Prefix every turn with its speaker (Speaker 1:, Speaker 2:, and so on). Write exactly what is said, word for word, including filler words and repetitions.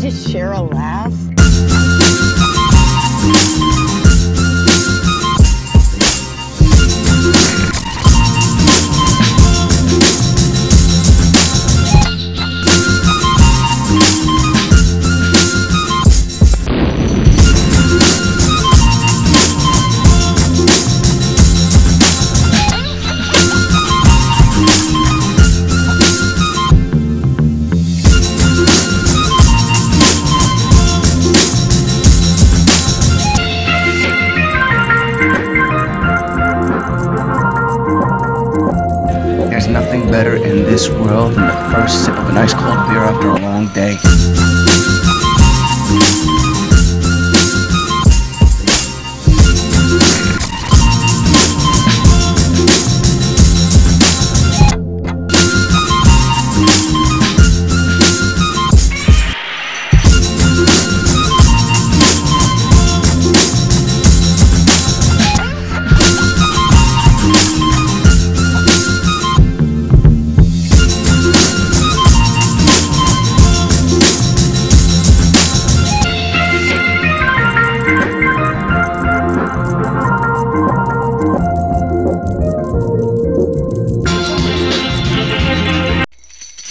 Speaker 1: just share a laugh?
Speaker 2: There's nothing better in this world than the first sip of a nice cold beer after a long day.